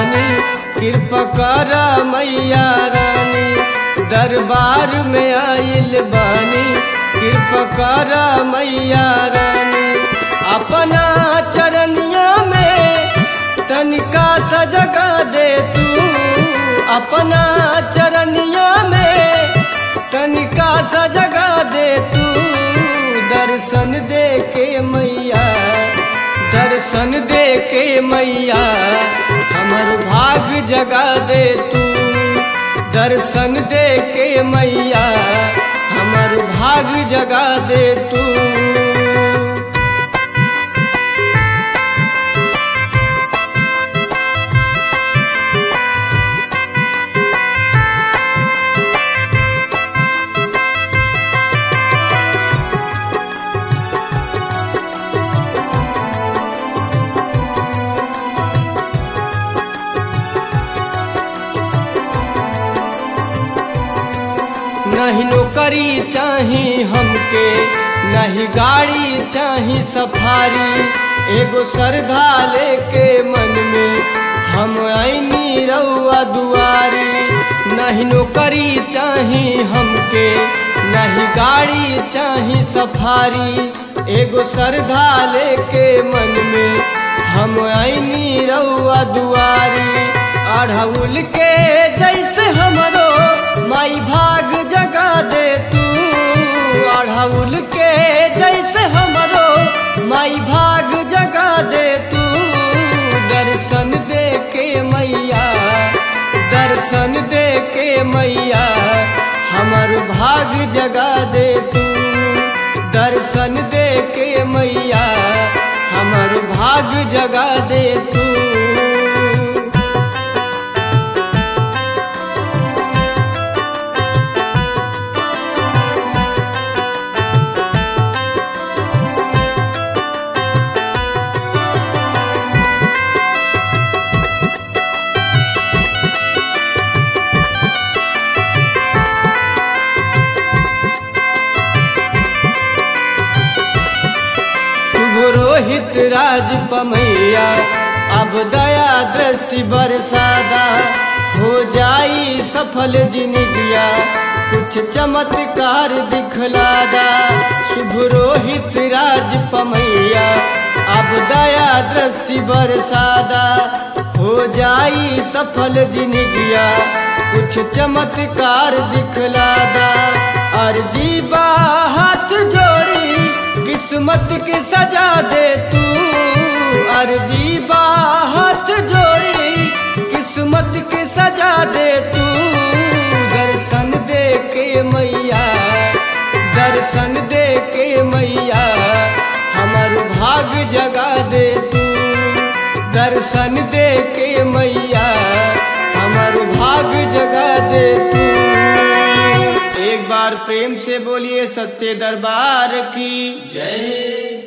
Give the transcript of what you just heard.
बानी, कृपा कर मैया रानी। दरबार में आइल बानी, कृपा कर मैया रानी। अपना चरनिया में तनिका सा जगा दे तू, अपना चरनिया में तनिका सा जगा दे तू। दर्शन दे के मैया, दर्शन दे के मैया, हमर भाग जगा दे तू। दर्शन दे के मैया, हमर भाग जगा दे तू। नहीं नौकरी चाही हमके, नहीं गाड़ी चाही सफारी। एगो श्रद्धा लेके मन में हम आईनी रउआ दुआरी। नहीं नौकरी चाही हमके, नहीं गाड़ी चाही सफारी। एगो श्रद्धा लेके मन में हम आईनी रउआ दुआरी। अढ़उल के जैसे हमरो माई भाग जगा दे तू। अढ़उल के जैसे हमरो माई भाग जगा दे तू। दर्शन दे के मैया, दर्शन दे के मैया, हमर भाग जगा दे तू। दर्शन दे के मैया, हमर भाग जगा दे तू। रोहित राज पमैया, अब दया दृष्टि बरसादा। हो जाई सफल जिंदगिया, कुछ चमत्कार दिखलादा। शुभ रोहित राज पमैया, अब दया दृष्टि बरसादा। हो जाई सफल जिंदगिया, कुछ चमत्कार दिखलादा। अर्जी बा हाथ जोड़ी, किस्मत के सजा दे तू। अर्जी बा हाथ जोड़ी, किस्मत के सजा दे तू। दर्शन दे के मैया, दर्शन दे के मैया, हमर भाग जगा दे तू। दर्शन दे के मैया, हमर भाग जगा दे तू। एक बार प्रेम से बोलिए सच्चे दरबार की जय।